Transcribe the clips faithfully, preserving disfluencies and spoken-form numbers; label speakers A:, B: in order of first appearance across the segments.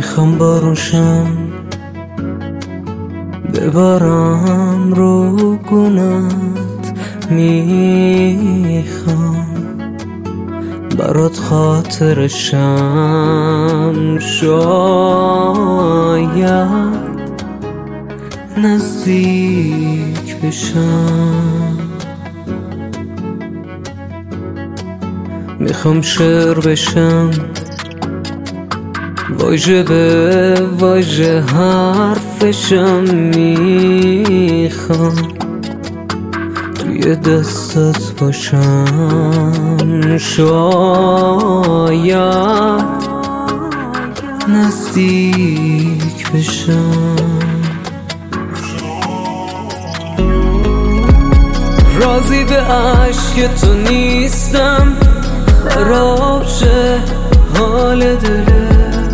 A: میخوام باروشم ببارم رو گونت، میخوام برات خاطرشم، شاید نزدیک بشم. میخوام شعر بشم، واژه به واژه حرفشم، میخوام توی دستت باشم، شاید نزدیک بشم. راضی به عشق تو نیستم، خراب شه حال دلت.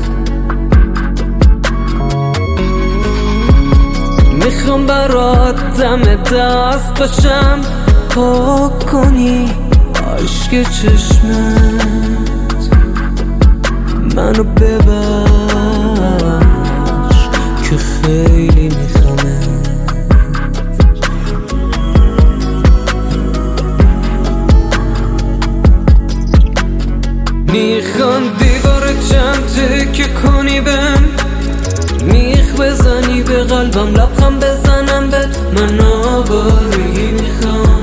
A: میخوام برات دم دست باشم، پاک کنی عشق چشمت، منو ببخش که خیلی میخوامت. میخوام دیوار چند تکه کنی بهم، میخ بزنی به قلبم، لبخم بزنم بهت. من آبادی میخوام،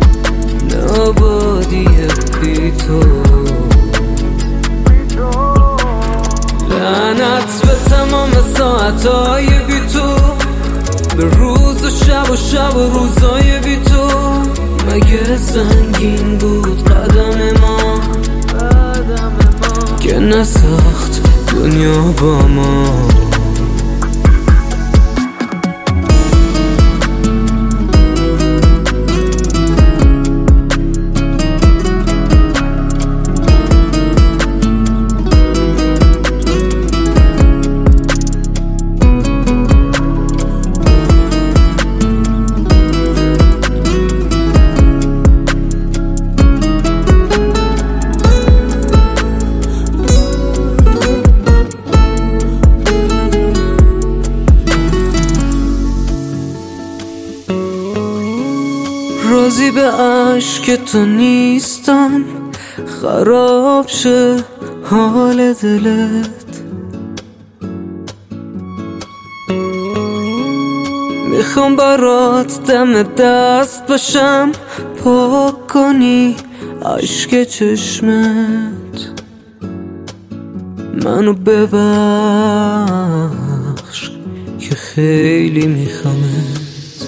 A: آبادی بی تو. لعنت به تمام ساعتهای بی تو، به روز و شب و شب و روزای بی تو. مگه سنگین بود قدم ما که نساخت دنیا با ما؟ راضی به عشق تو نیستم، خراب شه حال دلت. میخوام برات دم دست باشم، پاک کنی عشق چشمت، منو ببخش که خیلی میخوامت.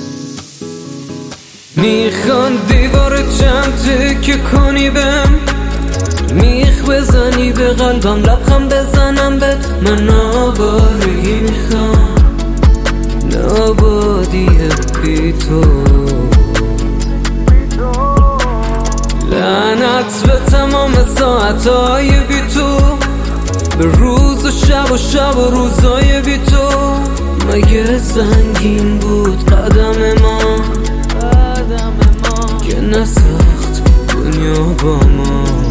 A: میخوان دیوار چند تکه کنی بهم، میخ بزنی به قلبم، لبخم بزنم بهت. من آبادی میخوام، آبادی بی تو. لعنت به تمام ساعتهای بی تو، به روز و شب و شب و روزای بی تو. مگه سنگین بود قدم ما که نساخت دنیا با ما؟